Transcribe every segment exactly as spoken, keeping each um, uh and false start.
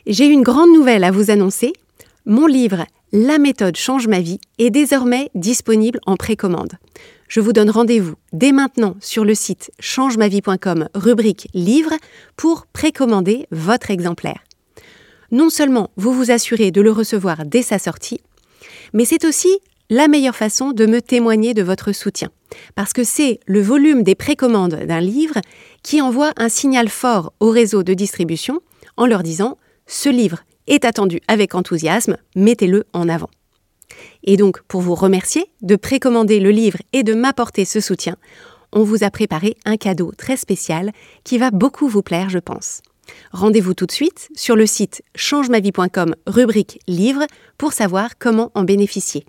J'ai une grande nouvelle à vous annoncer. Mon livre « La méthode change ma vie » est désormais disponible en précommande. Je vous donne rendez-vous dès maintenant sur le site change ma vie point com, rubrique « Livre » pour précommander votre exemplaire. Non seulement vous vous assurez de le recevoir dès sa sortie, mais c'est aussi la meilleure façon de me témoigner de votre soutien. Parce que c'est le volume des précommandes d'un livre qui envoie un signal fort au réseau de distribution en leur disant « Ce livre est attendu avec enthousiasme, mettez-le en avant ». Et donc, pour vous remercier de précommander le livre et de m'apporter ce soutien, on vous a préparé un cadeau très spécial qui va beaucoup vous plaire, je pense. Rendez-vous tout de suite sur le site change ma vie point com, rubrique « Livre » pour savoir comment en bénéficier.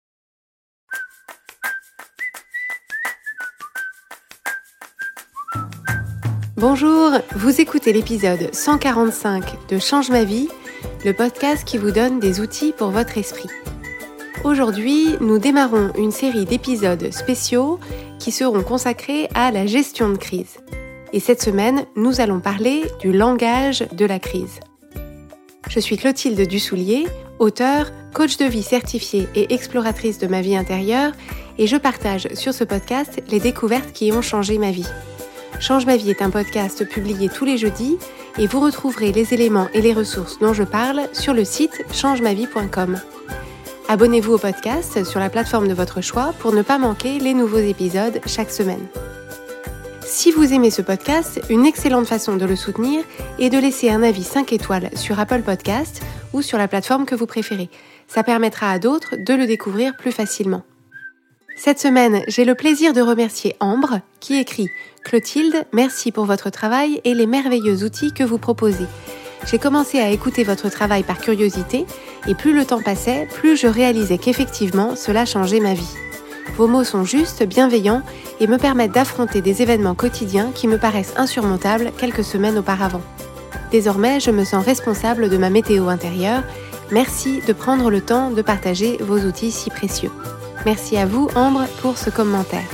Bonjour, vous écoutez l'épisode cent quarante-cinq de Change ma vie, le podcast qui vous donne des outils pour votre esprit. Aujourd'hui, nous démarrons une série d'épisodes spéciaux qui seront consacrés à la gestion de crise. Et cette semaine, nous allons parler du langage de la crise. Je suis Clotilde Dussoulier, auteure, coach de vie certifiée et exploratrice de ma vie intérieure, et je partage sur ce podcast les découvertes qui ont changé ma vie. Change ma vie est un podcast publié tous les jeudis et vous retrouverez les éléments et les ressources dont je parle sur le site change ma vie point com. Abonnez-vous au podcast sur la plateforme de votre choix pour ne pas manquer les nouveaux épisodes chaque semaine. Si vous aimez ce podcast, une excellente façon de le soutenir est de laisser un avis cinq étoiles sur Apple Podcasts ou sur la plateforme que vous préférez. Ça permettra à d'autres de le découvrir plus facilement. Cette semaine, j'ai le plaisir de remercier Ambre qui écrit « Clotilde, merci pour votre travail et les merveilleux outils que vous proposez. J'ai commencé à écouter votre travail par curiosité et plus le temps passait, plus je réalisais qu'effectivement, cela changeait ma vie. Vos mots sont justes, bienveillants et me permettent d'affronter des événements quotidiens qui me paraissent insurmontables quelques semaines auparavant. Désormais, je me sens responsable de ma météo intérieure. Merci de prendre le temps de partager vos outils si précieux. » Merci à vous, Ambre, pour ce commentaire.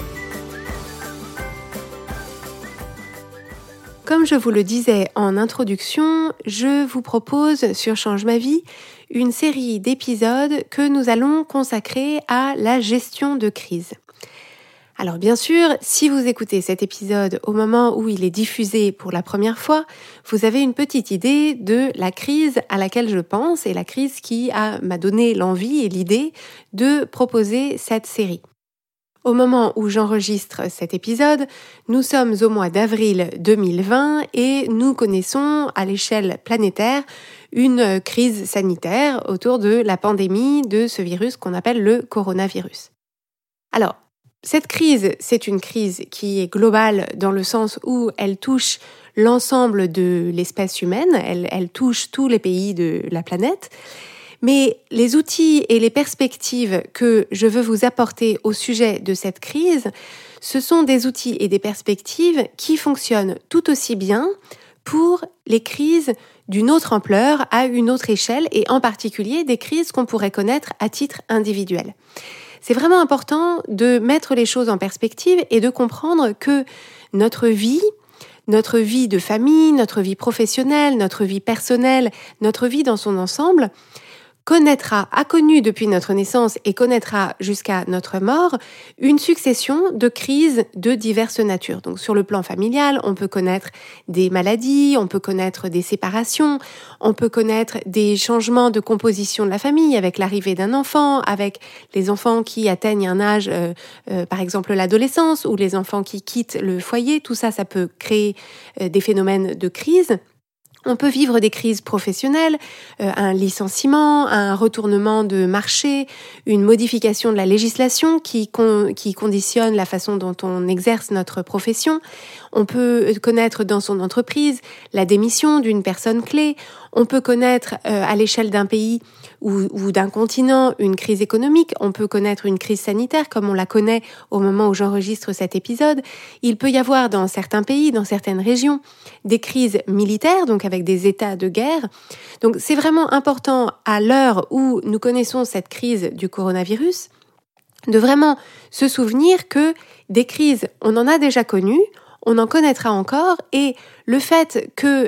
Comme je vous le disais en introduction, je vous propose sur Change ma vie une série d'épisodes que nous allons consacrer à la gestion de crise. Alors bien sûr, si vous écoutez cet épisode au moment où il est diffusé pour la première fois, vous avez une petite idée de la crise à laquelle je pense et la crise qui a, m'a donné l'envie et l'idée de proposer cette série. Au moment où j'enregistre cet épisode, nous sommes au mois d'avril deux mille vingt et nous connaissons à l'échelle planétaire une crise sanitaire autour de la pandémie de ce virus qu'on appelle le coronavirus. Alors, cette crise, c'est une crise qui est globale dans le sens où elle touche l'ensemble de l'espèce humaine, elle, elle touche tous les pays de la planète. Mais les outils et les perspectives que je veux vous apporter au sujet de cette crise, ce sont des outils et des perspectives qui fonctionnent tout aussi bien pour les crises d'une autre ampleur, à une autre échelle, et en particulier des crises qu'on pourrait connaître à titre individuel. C'est vraiment important de mettre les choses en perspective et de comprendre que notre vie, notre vie de famille, notre vie professionnelle, notre vie personnelle, notre vie dans son ensemble, connaîtra, a connu depuis notre naissance et connaîtra jusqu'à notre mort, une succession de crises de diverses natures. Donc sur le plan familial, on peut connaître des maladies, on peut connaître des séparations, on peut connaître des changements de composition de la famille avec l'arrivée d'un enfant, avec les enfants qui atteignent un âge, euh, euh, par exemple l'adolescence, ou les enfants qui quittent le foyer. Tout ça, ça peut créer euh, des phénomènes de crise. On peut vivre des crises professionnelles, euh, un licenciement, un retournement de marché, une modification de la législation qui, con, qui conditionne la façon dont on exerce notre profession. On peut connaître dans son entreprise la démission d'une personne clé. On peut connaître euh, à l'échelle d'un pays ou, ou d'un continent une crise économique. On peut connaître une crise sanitaire comme on la connaît au moment où j'enregistre cet épisode. Il peut y avoir dans certains pays, dans certaines régions, des crises militaires, donc avec des états de guerre. Donc c'est vraiment important à l'heure où nous connaissons cette crise du coronavirus de vraiment se souvenir que des crises, on en a déjà connues, on en connaîtra encore, et le fait que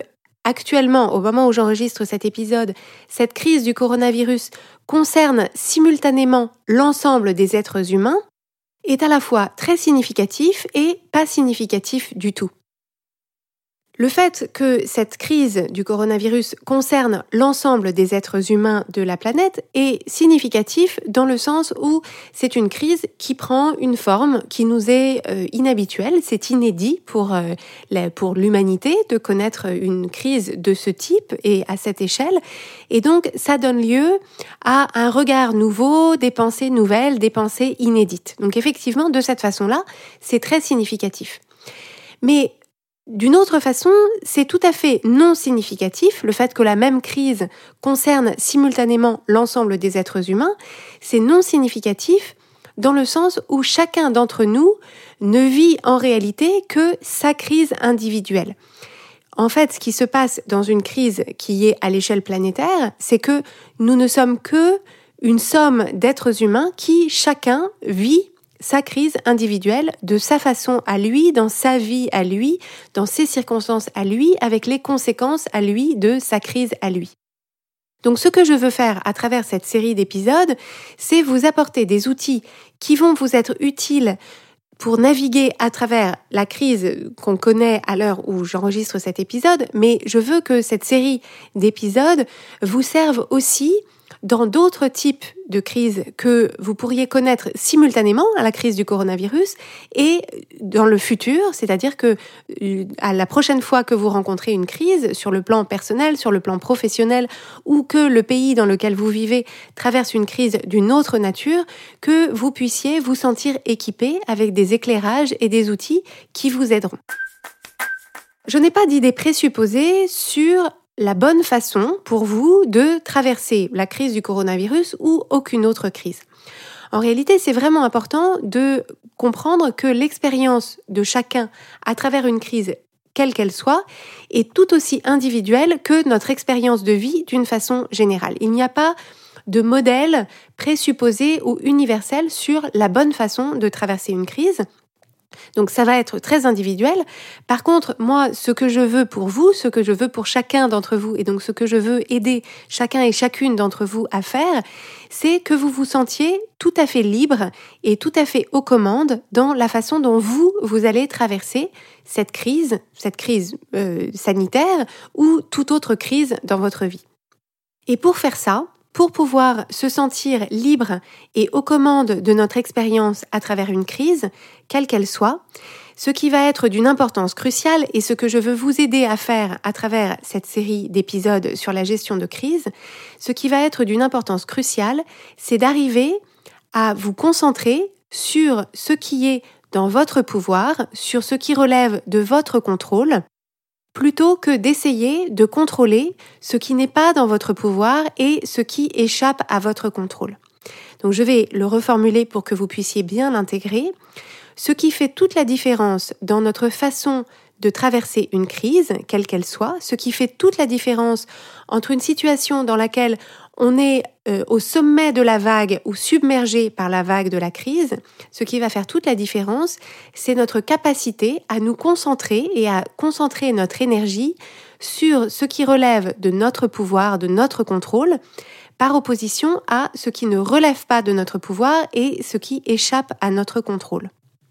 actuellement, au moment où j'enregistre cet épisode, cette crise du coronavirus concerne simultanément l'ensemble des êtres humains, est à la fois très significatif et pas significatif du tout. Le fait que cette crise du coronavirus concerne l'ensemble des êtres humains de la planète est significatif dans le sens où c'est une crise qui prend une forme qui nous est euh, inhabituelle. C'est inédit pour, euh, la, pour l'humanité de connaître une crise de ce type et à cette échelle. Et donc, ça donne lieu à un regard nouveau, des pensées nouvelles, des pensées inédites. Donc effectivement, de cette façon-là, c'est très significatif. Mais d'une autre façon, c'est tout à fait non significatif, le fait que la même crise concerne simultanément l'ensemble des êtres humains, c'est non significatif dans le sens où chacun d'entre nous ne vit en réalité que sa crise individuelle. En fait, ce qui se passe dans une crise qui est à l'échelle planétaire, c'est que nous ne sommes que une somme d'êtres humains qui, chacun, vit sa crise individuelle de sa façon à lui, dans sa vie à lui, dans ses circonstances à lui, avec les conséquences à lui de sa crise à lui. Donc ce que je veux faire à travers cette série d'épisodes, c'est vous apporter des outils qui vont vous être utiles pour naviguer à travers la crise qu'on connaît à l'heure où j'enregistre cet épisode, mais je veux que cette série d'épisodes vous serve aussi dans d'autres types de crises que vous pourriez connaître simultanément à la crise du coronavirus et dans le futur, c'est-à-dire que à la prochaine fois que vous rencontrez une crise sur le plan personnel, sur le plan professionnel ou que le pays dans lequel vous vivez traverse une crise d'une autre nature, que vous puissiez vous sentir équipé avec des éclairages et des outils qui vous aideront. Je n'ai pas d'idée présupposée sur la bonne façon pour vous de traverser la crise du coronavirus ou aucune autre crise. En réalité, c'est vraiment important de comprendre que l'expérience de chacun à travers une crise, quelle qu'elle soit, est tout aussi individuelle que notre expérience de vie d'une façon générale. Il n'y a pas de modèle présupposé ou universel sur la bonne façon de traverser une crise. Donc ça va être très individuel. Par contre, moi, ce que je veux pour vous, ce que je veux pour chacun d'entre vous, et donc ce que je veux aider chacun et chacune d'entre vous à faire, c'est que vous vous sentiez tout à fait libre et tout à fait aux commandes dans la façon dont vous, vous allez traverser cette crise, cette crise euh, sanitaire ou toute autre crise dans votre vie. Et pour faire ça, pour pouvoir se sentir libre et aux commandes de notre expérience à travers une crise, quelle qu'elle soit, ce qui va être d'une importance cruciale et ce que je veux vous aider à faire à travers cette série d'épisodes sur la gestion de crise, ce qui va être d'une importance cruciale, c'est d'arriver à vous concentrer sur ce qui est dans votre pouvoir, sur ce qui relève de votre contrôle, plutôt que d'essayer de contrôler ce qui n'est pas dans votre pouvoir et ce qui échappe à votre contrôle. Donc je vais le reformuler pour que vous puissiez bien l'intégrer. Ce qui fait toute la différence dans notre façon de traverser une crise, quelle qu'elle soit, ce qui fait toute la différence entre une situation dans laquelle on est euh, au sommet de la vague ou submergé par la vague de la crise, ce qui va faire toute la différence, c'est notre capacité à nous concentrer et à concentrer notre énergie sur ce qui relève de notre pouvoir, de notre contrôle, par opposition à ce qui ne relève pas de notre pouvoir et ce qui échappe à notre contrôle.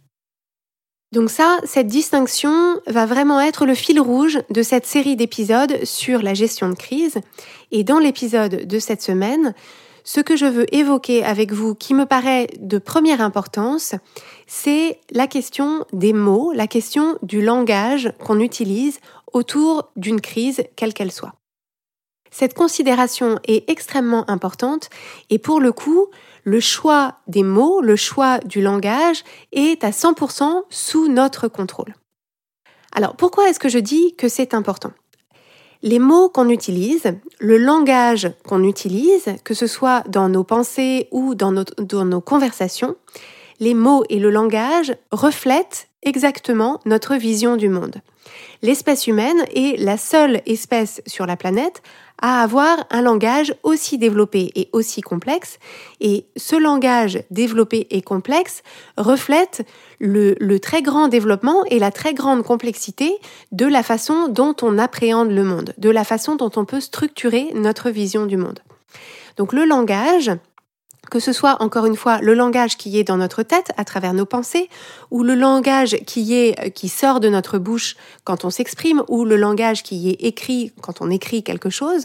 Donc ça, cette distinction va vraiment être le fil rouge de cette série d'épisodes sur la gestion de crise. Et dans l'épisode de cette semaine, ce que je veux évoquer avec vous, qui me paraît de première importance, c'est la question des mots, la question du langage qu'on utilise autour d'une crise, quelle qu'elle soit. Cette considération est extrêmement importante et pour le coup, le choix des mots, le choix du langage est à cent pour cent sous notre contrôle. Alors, pourquoi est-ce que je dis que c'est important ? Les mots qu'on utilise, le langage qu'on utilise, que ce soit dans nos pensées ou dans nos, dans nos conversations, les mots et le langage reflètent exactement notre vision du monde. L'espèce humaine est la seule espèce sur la planète à avoir un langage aussi développé et aussi complexe. Et ce langage développé et complexe reflète le, le très grand développement et la très grande complexité de la façon dont on appréhende le monde, de la façon dont on peut structurer notre vision du monde. Donc le langage, que ce soit encore une fois le langage qui est dans notre tête à travers nos pensées, ou le langage qui est qui sort de notre bouche quand on s'exprime, ou le langage qui est écrit quand on écrit quelque chose,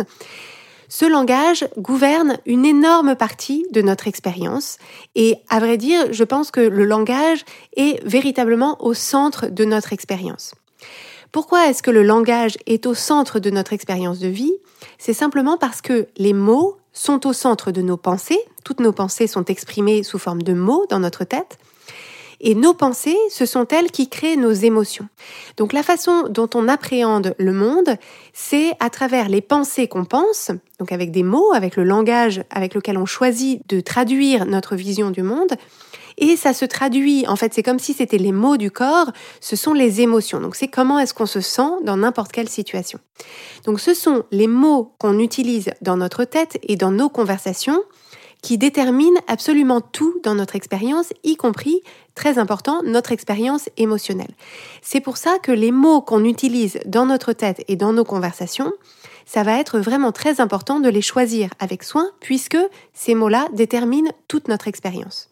ce langage gouverne une énorme partie de notre expérience. Et à vrai dire, je pense que le langage est véritablement au centre de notre expérience. Pourquoi est-ce que le langage est au centre de notre expérience de vie ? C'est simplement parce que les mots sont au centre de nos pensées. Toutes nos pensées sont exprimées sous forme de mots dans notre tête. Et nos pensées, ce sont elles qui créent nos émotions. Donc la façon dont on appréhende le monde, c'est à travers les pensées qu'on pense, donc avec des mots, avec le langage avec lequel on choisit de traduire notre vision du monde. Et ça se traduit, en fait, c'est comme si c'était les mots du corps, ce sont les émotions. Donc c'est comment est-ce qu'on se sent dans n'importe quelle situation. Donc ce sont les mots qu'on utilise dans notre tête et dans nos conversations qui déterminent absolument tout dans notre expérience, y compris, très important, notre expérience émotionnelle. C'est pour ça que les mots qu'on utilise dans notre tête et dans nos conversations, ça va être vraiment très important de les choisir avec soin, puisque ces mots-là déterminent toute notre expérience.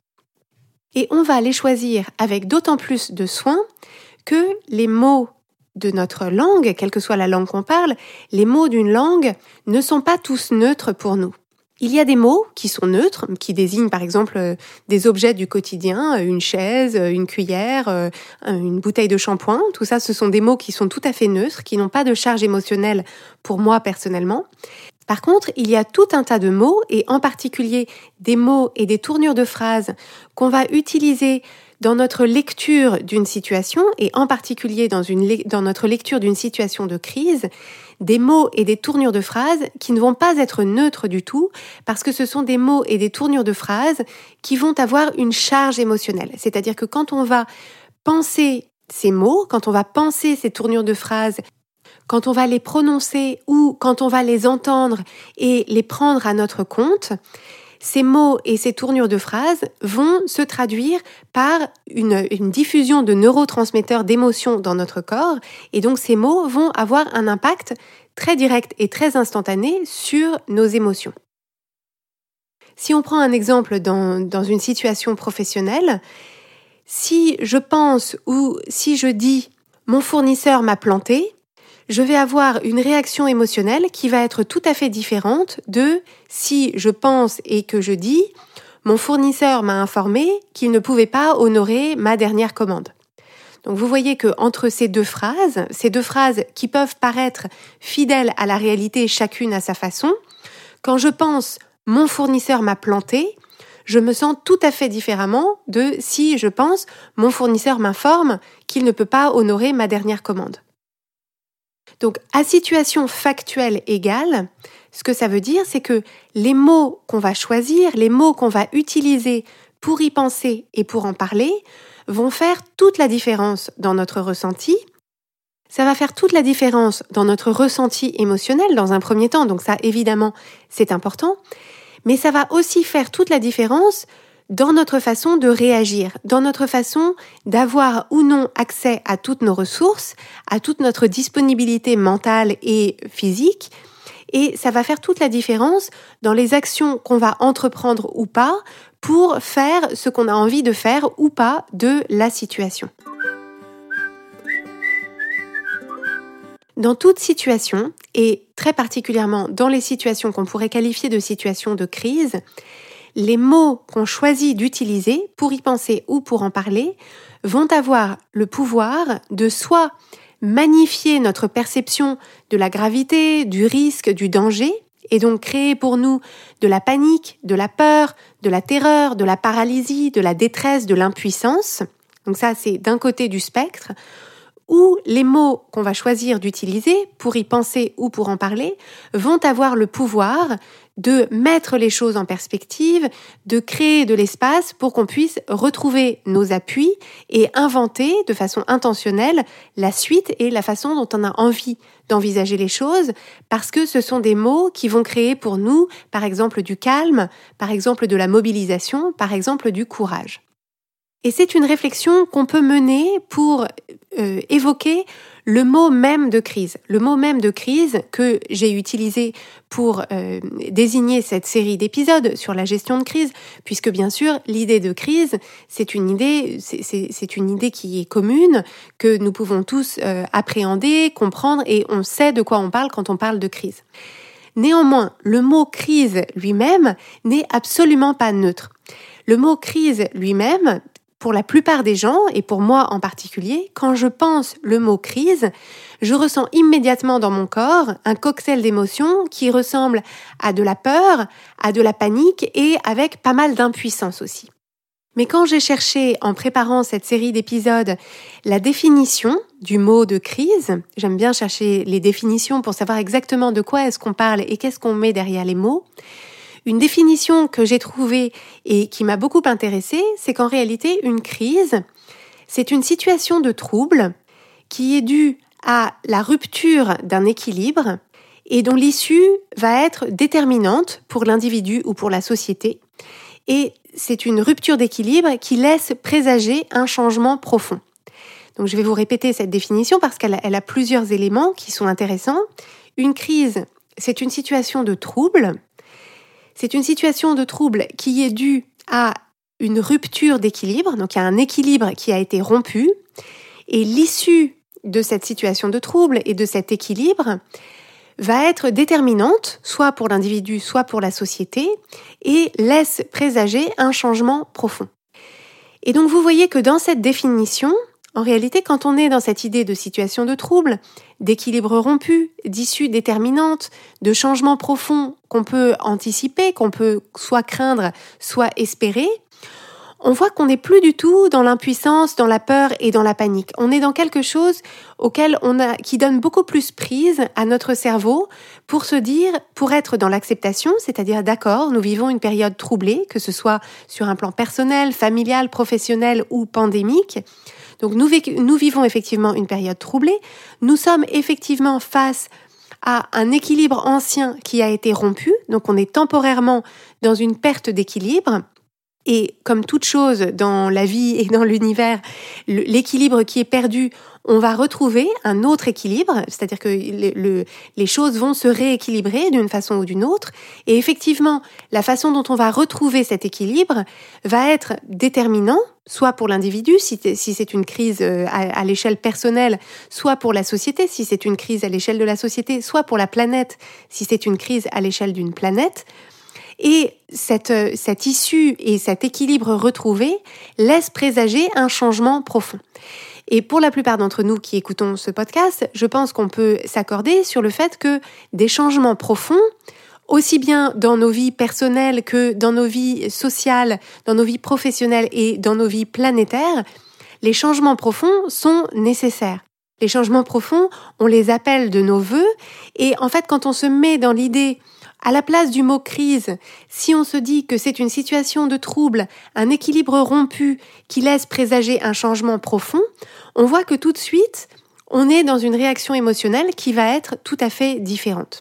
Et on va les choisir avec d'autant plus de soin que les mots de notre langue, quelle que soit la langue qu'on parle, les mots d'une langue ne sont pas tous neutres pour nous. Il y a des mots qui sont neutres, qui désignent par exemple des objets du quotidien, une chaise, une cuillère, une bouteille de shampoing. Tout ça, ce sont des mots qui sont tout à fait neutres, qui n'ont pas de charge émotionnelle pour moi personnellement. Par contre, il y a tout un tas de mots, et en particulier des mots et des tournures de phrases qu'on va utiliser dans notre lecture d'une situation, et en particulier dans, une, dans notre lecture d'une situation de crise, des mots et des tournures de phrases qui ne vont pas être neutres du tout, parce que ce sont des mots et des tournures de phrases qui vont avoir une charge émotionnelle. C'est-à-dire que quand on va penser ces mots, quand on va penser ces tournures de phrases, quand on va les prononcer ou quand on va les entendre et les prendre à notre compte, ces mots et ces tournures de phrases vont se traduire par une, une diffusion de neurotransmetteurs d'émotions dans notre corps, et donc ces mots vont avoir un impact très direct et très instantané sur nos émotions. Si on prend un exemple dans, dans une situation professionnelle, si je pense ou si je dis « mon fournisseur m'a planté », je vais avoir une réaction émotionnelle qui va être tout à fait différente de si je pense et que je dis « mon fournisseur m'a informé qu'il ne pouvait pas honorer ma dernière commande ». Donc vous voyez que entre ces deux phrases, ces deux phrases qui peuvent paraître fidèles à la réalité chacune à sa façon, quand je pense « mon fournisseur m'a planté », je me sens tout à fait différemment de si je pense « mon fournisseur m'informe qu'il ne peut pas honorer ma dernière commande ». Donc, à situation factuelle égale, ce que ça veut dire, c'est que les mots qu'on va choisir, les mots qu'on va utiliser pour y penser et pour en parler, vont faire toute la différence dans notre ressenti. Ça va faire toute la différence dans notre ressenti émotionnel dans un premier temps, donc ça, évidemment, c'est important. Mais ça va aussi faire toute la différence dans notre façon de réagir, dans notre façon d'avoir ou non accès à toutes nos ressources, à toute notre disponibilité mentale et physique. Et ça va faire toute la différence dans les actions qu'on va entreprendre ou pas pour faire ce qu'on a envie de faire ou pas de la situation. Dans toute situation, et très particulièrement dans les situations qu'on pourrait qualifier de situations de crise, les mots qu'on choisit d'utiliser pour y penser ou pour en parler vont avoir le pouvoir de soit magnifier notre perception de la gravité, du risque, du danger, et donc créer pour nous de la panique, de la peur, de la terreur, de la paralysie, de la détresse, de l'impuissance. Donc ça, c'est d'un côté du spectre. où les mots qu'on va choisir d'utiliser pour y penser ou pour en parler vont avoir le pouvoir de mettre les choses en perspective, de créer de l'espace pour qu'on puisse retrouver nos appuis et inventer de façon intentionnelle la suite et la façon dont on a envie d'envisager les choses, parce que ce sont des mots qui vont créer pour nous, par exemple, du calme, par exemple, de la mobilisation, par exemple, du courage. Et c'est une réflexion qu'on peut mener pour euh, évoquer le mot même de crise. Le mot même de crise que j'ai utilisé pour euh, désigner cette série d'épisodes sur la gestion de crise, puisque bien sûr, l'idée de crise, c'est une idée, c'est, c'est, c'est une idée qui est commune, que nous pouvons tous euh, appréhender, comprendre, et on sait de quoi on parle quand on parle de crise. Néanmoins, le mot crise lui-même n'est absolument pas neutre. Le mot crise lui-même, pour la plupart des gens, et pour moi en particulier, quand je pense le mot crise, je ressens immédiatement dans mon corps un cocktail d'émotions qui ressemble à de la peur, à de la panique et avec pas mal d'impuissance aussi. Mais quand j'ai cherché, en préparant cette série d'épisodes, la définition du mot de crise, j'aime bien chercher les définitions pour savoir exactement de quoi est-ce qu'on parle et qu'est-ce qu'on met derrière les mots. Une définition que j'ai trouvée et qui m'a beaucoup intéressée, c'est qu'en réalité, une crise, c'est une situation de trouble qui est due à la rupture d'un équilibre et dont l'issue va être déterminante pour l'individu ou pour la société. Et c'est une rupture d'équilibre qui laisse présager un changement profond. Donc je vais vous répéter cette définition parce qu'elle a, elle a plusieurs éléments qui sont intéressants. Une crise, c'est une situation de trouble. C'est une situation de trouble qui est due à une rupture d'équilibre, donc il y a un équilibre qui a été rompu, et l'issue de cette situation de trouble et de cet équilibre va être déterminante, soit pour l'individu, soit pour la société, et laisse présager un changement profond. Et donc vous voyez que dans cette définition, en réalité, quand on est dans cette idée de situation de trouble, d'équilibre rompu, d'issue déterminante, de changement profond qu'on peut anticiper, qu'on peut soit craindre, soit espérer, on voit qu'on n'est plus du tout dans l'impuissance, dans la peur et dans la panique. On est dans quelque chose auquel on a, qui donne beaucoup plus prise à notre cerveau pour se dire, pour être dans l'acceptation, c'est-à-dire d'accord, nous vivons une période troublée, que ce soit sur un plan personnel, familial, professionnel ou pandémique. Donc nous, nous vivons effectivement une période troublée, nous sommes effectivement face à un équilibre ancien qui a été rompu, donc on est temporairement dans une perte d'équilibre. Et comme toute chose dans la vie et dans l'univers, l'équilibre qui est perdu, on va retrouver un autre équilibre, c'est-à-dire que le, le, les choses vont se rééquilibrer d'une façon ou d'une autre. Et effectivement, la façon dont on va retrouver cet équilibre va être déterminant, soit pour l'individu, si, si c'est une crise à, à l'échelle personnelle, soit pour la société, si c'est une crise à l'échelle de la société, soit pour la planète, si c'est une crise à l'échelle d'une planète. Et cette, cette issue et cet équilibre retrouvé laisse présager un changement profond. Et pour la plupart d'entre nous qui écoutons ce podcast, je pense qu'on peut s'accorder sur le fait que des changements profonds, aussi bien dans nos vies personnelles que dans nos vies sociales, dans nos vies professionnelles et dans nos vies planétaires, les changements profonds sont nécessaires. Les changements profonds, on les appelle de nos vœux, et en fait, quand on se met dans l'idée à la place du mot crise, si on se dit que c'est une situation de trouble, un équilibre rompu qui laisse présager un changement profond, on voit que tout de suite, on est dans une réaction émotionnelle qui va être tout à fait différente.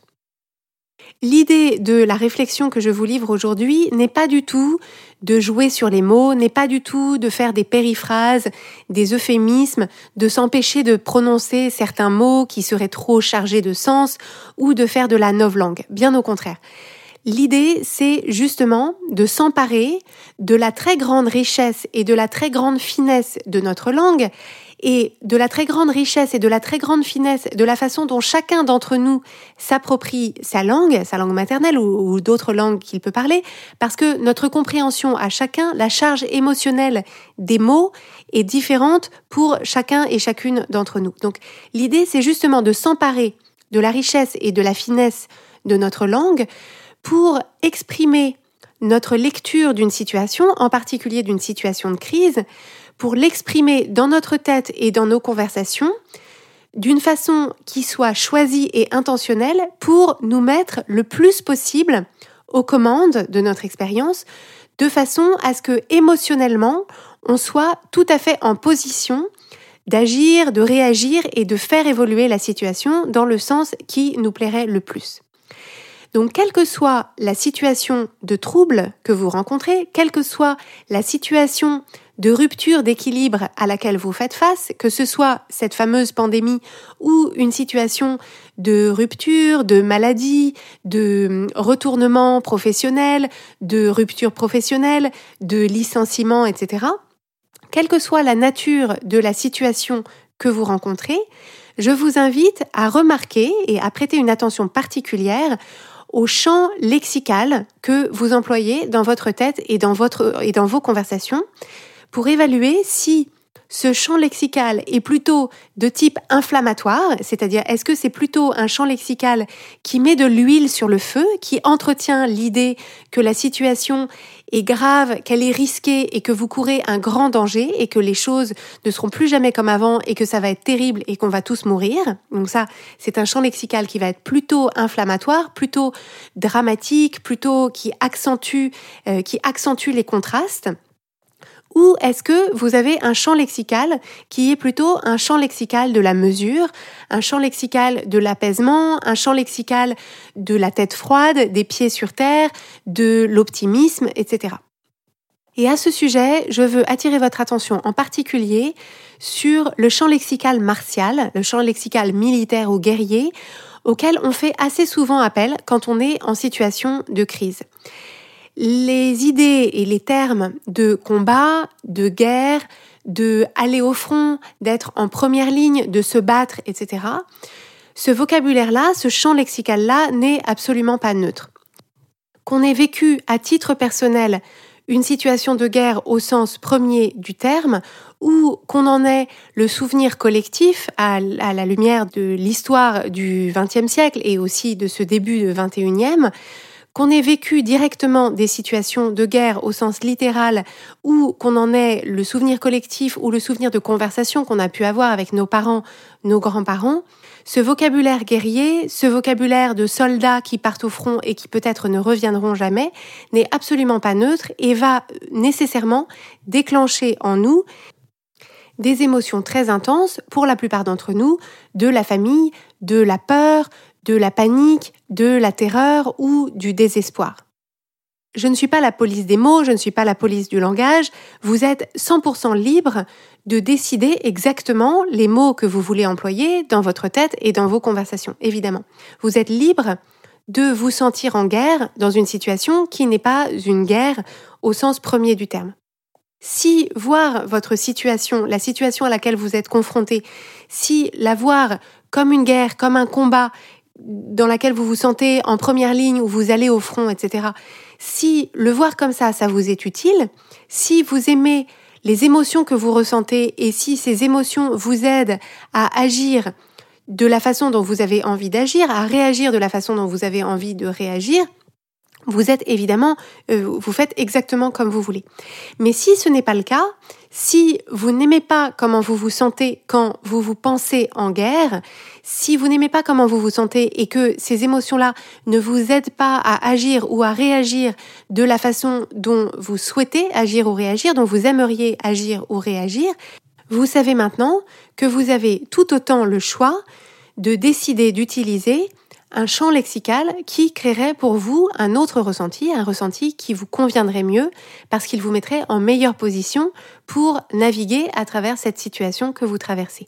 L'idée de la réflexion que je vous livre aujourd'hui n'est pas du tout de jouer sur les mots, n'est pas du tout de faire des périphrases, des euphémismes, de s'empêcher de prononcer certains mots qui seraient trop chargés de sens ou de faire de la novlangue. Bien au contraire. L'idée, c'est justement de s'emparer de la très grande richesse et de la très grande finesse de notre langue et de la très grande richesse et de la très grande finesse de la façon dont chacun d'entre nous s'approprie sa langue, sa langue maternelle ou, ou d'autres langues qu'il peut parler, parce que notre compréhension à chacun, la charge émotionnelle des mots est différente pour chacun et chacune d'entre nous. Donc l'idée, c'est justement de s'emparer de la richesse et de la finesse de notre langue pour exprimer notre lecture d'une situation, en particulier d'une situation de crise, pour l'exprimer dans notre tête et dans nos conversations d'une façon qui soit choisie et intentionnelle pour nous mettre le plus possible aux commandes de notre expérience, de façon à ce que émotionnellement, on soit tout à fait en position d'agir, de réagir et de faire évoluer la situation dans le sens qui nous plairait le plus. Donc, quelle que soit la situation de trouble que vous rencontrez, quelle que soit la situation de rupture d'équilibre à laquelle vous faites face, que ce soit cette fameuse pandémie ou une situation de rupture, de maladie, de retournement professionnel, de rupture professionnelle, de licenciement, et cetera, quelle que soit la nature de la situation que vous rencontrez, je vous invite à remarquer et à prêter une attention particulière au champ lexical que vous employez dans votre tête et dans, votre, et dans vos conversations pour évaluer si ce champ lexical est plutôt de type inflammatoire, c'est-à-dire est-ce que c'est plutôt un champ lexical qui met de l'huile sur le feu, qui entretient l'idée que la situation est grave, qu'elle est risquée et que vous courez un grand danger et que les choses ne seront plus jamais comme avant et que ça va être terrible et qu'on va tous mourir. Donc ça, c'est un champ lexical qui va être plutôt inflammatoire, plutôt dramatique, plutôt qui accentue, euh, qui accentue les contrastes. Ou est-ce que vous avez un champ lexical qui est plutôt un champ lexical de la mesure, un champ lexical de l'apaisement, un champ lexical de la tête froide, des pieds sur terre, de l'optimisme, et cetera. Et à ce sujet, je veux attirer votre attention en particulier sur le champ lexical martial, le champ lexical militaire ou guerrier, auquel on fait assez souvent appel quand on est en situation de crise. Les idées et les termes de combat, de guerre, de aller au front, d'être en première ligne, de se battre, et cetera, ce vocabulaire-là, ce champ lexical-là n'est absolument pas neutre. Qu'on ait vécu à titre personnel une situation de guerre au sens premier du terme, ou qu'on en ait le souvenir collectif à, à la lumière de l'histoire du vingtième siècle et aussi de ce début du vingt et unième, qu'on ait vécu directement des situations de guerre au sens littéral ou qu'on en ait le souvenir collectif ou le souvenir de conversations qu'on a pu avoir avec nos parents, nos grands-parents, ce vocabulaire guerrier, ce vocabulaire de soldats qui partent au front et qui peut-être ne reviendront jamais, n'est absolument pas neutre et va nécessairement déclencher en nous des émotions très intenses, pour la plupart d'entre nous, de la famille, de la peur, de la panique, de la terreur ou du désespoir. Je ne suis pas la police des mots, je ne suis pas la police du langage. Vous êtes cent pour cent libre de décider exactement les mots que vous voulez employer dans votre tête et dans vos conversations, évidemment. Vous êtes libre de vous sentir en guerre dans une situation qui n'est pas une guerre au sens premier du terme. Si voir votre situation, la situation à laquelle vous êtes confronté, si la voir comme une guerre, comme un combat, dans laquelle vous vous sentez en première ligne, où vous allez au front, et cetera. Si le voir comme ça, ça vous est utile, si vous aimez les émotions que vous ressentez et si ces émotions vous aident à agir de la façon dont vous avez envie d'agir, à réagir de la façon dont vous avez envie de réagir, vous êtes évidemment, euh, vous faites exactement comme vous voulez. Mais si ce n'est pas le cas, si vous n'aimez pas comment vous vous sentez quand vous vous pensez en guerre, si vous n'aimez pas comment vous vous sentez et que ces émotions-là ne vous aident pas à agir ou à réagir de la façon dont vous souhaitez agir ou réagir, dont vous aimeriez agir ou réagir, vous savez maintenant que vous avez tout autant le choix de décider d'utiliser un champ lexical qui créerait pour vous un autre ressenti, un ressenti qui vous conviendrait mieux parce qu'il vous mettrait en meilleure position pour naviguer à travers cette situation que vous traversez.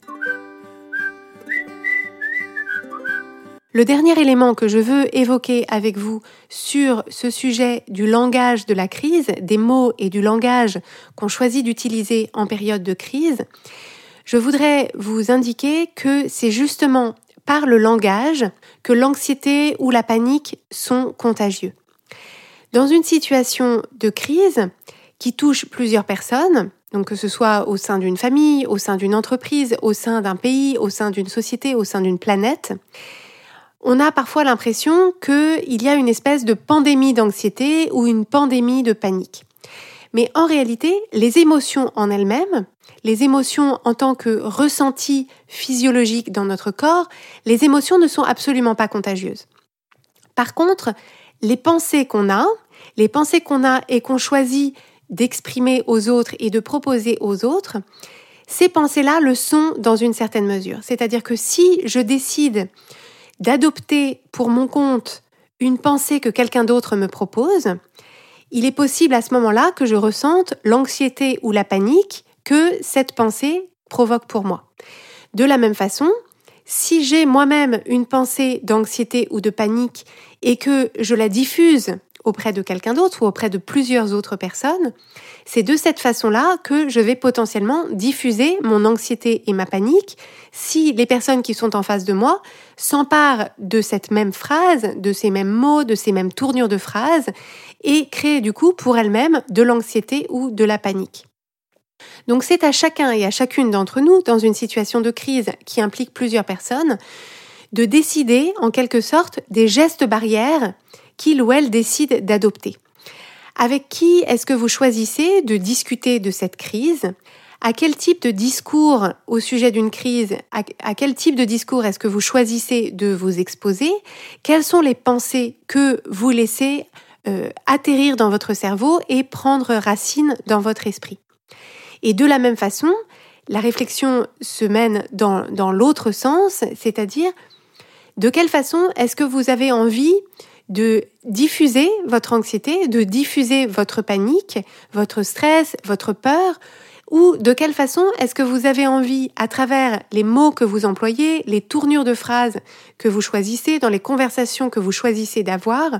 Le dernier élément que je veux évoquer avec vous sur ce sujet du langage de la crise, des mots et du langage qu'on choisit d'utiliser en période de crise, je voudrais vous indiquer que c'est justement par le langage que l'anxiété ou la panique sont contagieux. Dans une situation de crise qui touche plusieurs personnes, donc que ce soit au sein d'une famille, au sein d'une entreprise, au sein d'un pays, au sein d'une société, au sein d'une planète, on a parfois l'impression qu'il y a une espèce de pandémie d'anxiété ou une pandémie de panique. Mais en réalité, les émotions en elles-mêmes, les émotions en tant que ressenti physiologique dans notre corps, les émotions ne sont absolument pas contagieuses. Par contre, les pensées qu'on a, les pensées qu'on a et qu'on choisit d'exprimer aux autres et de proposer aux autres, ces pensées-là le sont dans une certaine mesure. C'est-à-dire que si je décide d'adopter pour mon compte une pensée que quelqu'un d'autre me propose, il est possible à ce moment-là que je ressente l'anxiété ou la panique que cette pensée provoque pour moi. De la même façon, si j'ai moi-même une pensée d'anxiété ou de panique et que je la diffuse auprès de quelqu'un d'autre ou auprès de plusieurs autres personnes, c'est de cette façon-là que je vais potentiellement diffuser mon anxiété et ma panique si les personnes qui sont en face de moi s'emparent de cette même phrase, de ces mêmes mots, de ces mêmes tournures de phrases et créent du coup pour elles-mêmes de l'anxiété ou de la panique. Donc c'est à chacun et à chacune d'entre nous, dans une situation de crise qui implique plusieurs personnes, de décider en quelque sorte des gestes barrières qu'il ou elle décide d'adopter. Avec qui est-ce que vous choisissez de discuter de cette crise ? À quel type de discours au sujet d'une crise, à, à quel type de discours est-ce que vous choisissez de vous exposer ? Quelles sont les pensées que vous laissez euh, atterrir dans votre cerveau et prendre racine dans votre esprit ? Et de la même façon, la réflexion se mène dans, dans l'autre sens, c'est-à-dire de quelle façon est-ce que vous avez envie de diffuser votre anxiété, de diffuser votre panique, votre stress, votre peur, ou de quelle façon est-ce que vous avez envie, à travers les mots que vous employez, les tournures de phrases que vous choisissez, dans les conversations que vous choisissez d'avoir,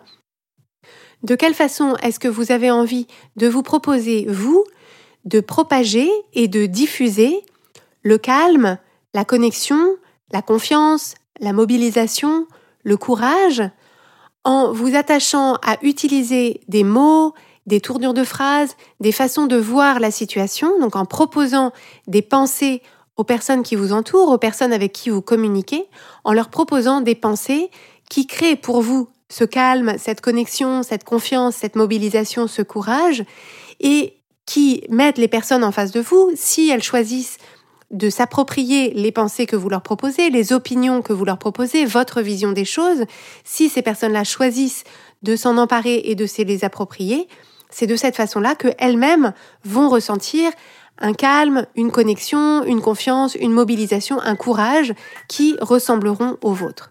de quelle façon est-ce que vous avez envie de vous proposer, vous, de propager et de diffuser le calme, la connexion, la confiance, la mobilisation, le courage, en vous attachant à utiliser des mots, des tournures de phrases, des façons de voir la situation, donc en proposant des pensées aux personnes qui vous entourent, aux personnes avec qui vous communiquez, en leur proposant des pensées qui créent pour vous ce calme, cette connexion, cette confiance, cette mobilisation, ce courage, et qui mettent les personnes en face de vous, si elles choisissent de s'approprier les pensées que vous leur proposez, les opinions que vous leur proposez, votre vision des choses, si ces personnes-là choisissent de s'en emparer et de se les approprier, c'est de cette façon-là qu'elles-mêmes vont ressentir un calme, une connexion, une confiance, une mobilisation, un courage qui ressembleront aux vôtres.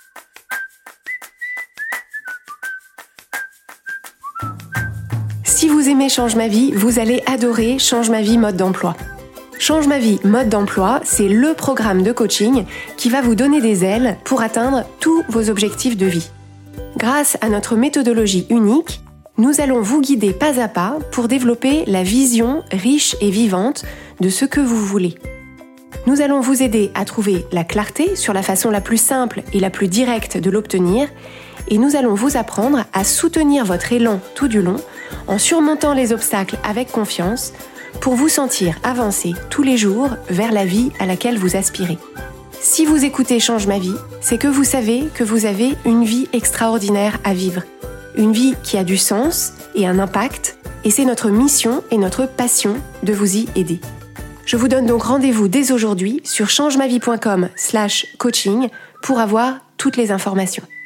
Si vous aimez Change ma vie, vous allez adorer Change ma vie mode d'emploi. Change ma vie mode d'emploi, c'est le programme de coaching qui va vous donner des ailes pour atteindre tous vos objectifs de vie. Grâce à notre méthodologie unique, nous allons vous guider pas à pas pour développer la vision riche et vivante de ce que vous voulez. Nous allons vous aider à trouver la clarté sur la façon la plus simple et la plus directe de l'obtenir, et nous allons vous apprendre à soutenir votre élan tout du long en surmontant les obstacles avec confiance pour vous sentir avancer tous les jours vers la vie à laquelle vous aspirez. Si vous écoutez Change ma vie, c'est que vous savez que vous avez une vie extraordinaire à vivre. Une vie qui a du sens et un impact, et c'est notre mission et notre passion de vous y aider. Je vous donne donc rendez-vous dès aujourd'hui sur changemavie point com slash coaching pour avoir toutes les informations.